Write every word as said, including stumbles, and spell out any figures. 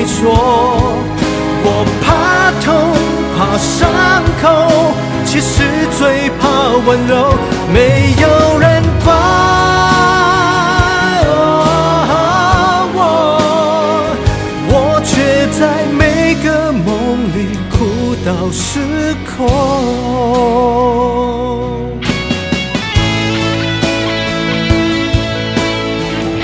说，我怕痛怕伤口，其实最怕温柔，没有人管我，我却在每个梦里哭到失控。